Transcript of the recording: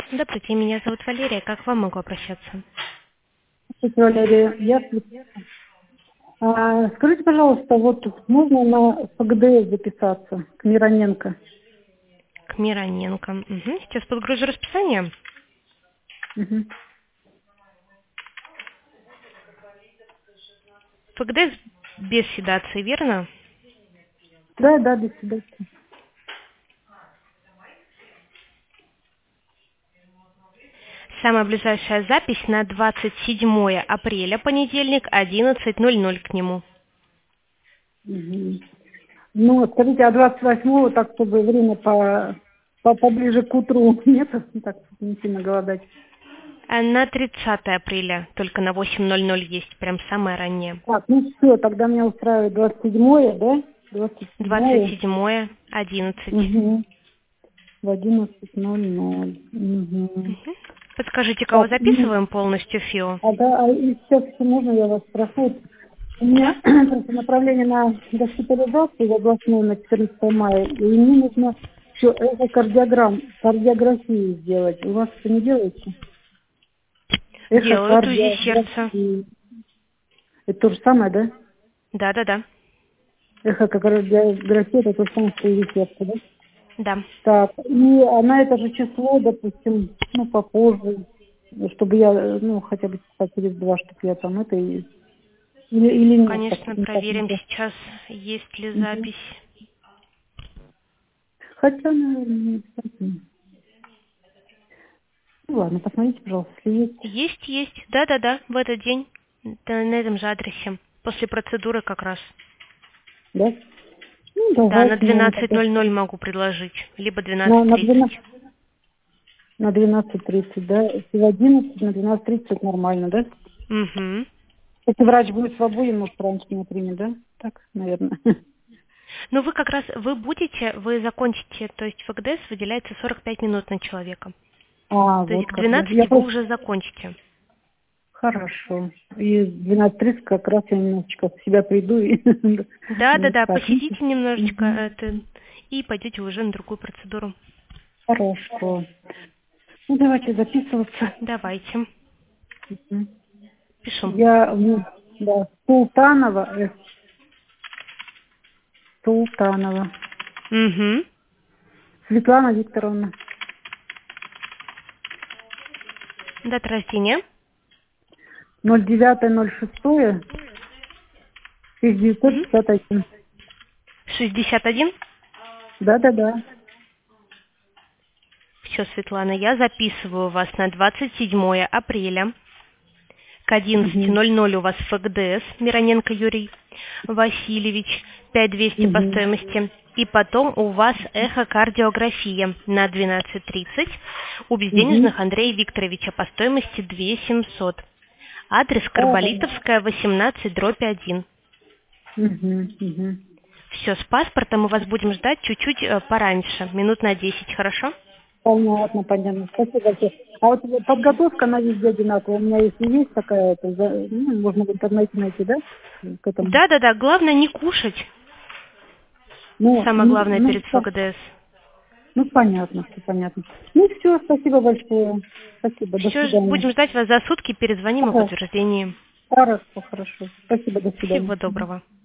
Здравствуйте, меня зовут Валерия. Как к вам могу обращаться? Здравствуйте, Валерия. Скажите, пожалуйста, вот можно на ФГДС записаться к Мироненко? К Мироненко. Угу. Сейчас подгружу расписание. Угу. ФГДС без седации, верно? Да, до свидания. Самая ближайшая запись на 27 апреля, понедельник, 11:00 к нему. Угу. Ну, скажите, а 28-го, так, чтобы время поближе к утру нет? Так, не сильно голодать. А на 30 апреля, только на 8:00 есть, прям самое раннее. Так, ну все, тогда меня устраивает 27-е, да? 27-е. 27 11. Угу. В 11:00. Угу. Угу. Подскажите, кого Так, записываем полностью ФИО? и сейчас, если можно, я вас спрошу. У меня Да? просто направление на госпитализацию в областную на 14 мая, и мне нужно еще кардиографию сделать. У вас это не делается? Делают УЗИ сердца. Эхокардиографию. Это то же самое, да? Да. Эхокардиография это то же самое, что и сердце, да? Да. Так, и на это же число, допустим, попозже, чтобы я, хотя бы часа через 2, чтобы я там это или нет, так, Конечно, никак не проверим так. сейчас, есть ли Мгм. запись. Хотя, наверное, не обязательно. Ну ладно, посмотрите, пожалуйста, если есть. Есть. Да, в этот день. Да, на этом же адресе. После процедуры как раз. Да? Ну, Да, на давайте, наверное, тогда 12:00 могу предложить. Либо на, на 12:30. 12, на 12:30, да? Если в 11, на 12:30 это нормально, да? Угу. Если врач будет свободен, может, раньше меня примет, да? Так, наверное. Ну вы как раз, вы закончите, то есть в ФГДС выделяется 45 минут на человека. То есть Вот к как. Я 12 вы просто... уже закончите. Хорошо. И в 12:30 как раз я немножечко в себя приду и... Да, Так, ну, посидите немножечко мгм. и пойдете уже на другую процедуру. Хорошо. Ну, давайте записываться. Давайте. Мгм. Пишу. Да, Султанова, Султанова. Угу. Светлана Викторовна. Дата рождения. 09.06.1961. 61. Да. Все, Светлана, я записываю вас на 27 апреля. К Угу. 11:00 у вас ФГДС, Мироненко Юрий Васильевич, 5200 по Угу. стоимости. И потом у вас эхокардиография на 12:30 у Угу. безденежных Андрея Викторовича по стоимости 2700. Адрес Да. Карболитовская, 18/1. Угу. Все, с паспортом мы вас будем ждать чуть-чуть пораньше, минут на 10, хорошо? Понятно. Спасибо большое. А вот подготовка на везде одинаковая. У меня если есть такая, можно в интернете найти, да? К этому. Да, главное не кушать. Ну, Самое ну, главное ну, перед ФГДС. понятно, все понятно. Ну, все, спасибо большое. Спасибо, до Все, свидания. будем ждать вас за сутки, перезвоним о Ага. подтверждении. Хорошо. Спасибо, до свидания. Всего доброго.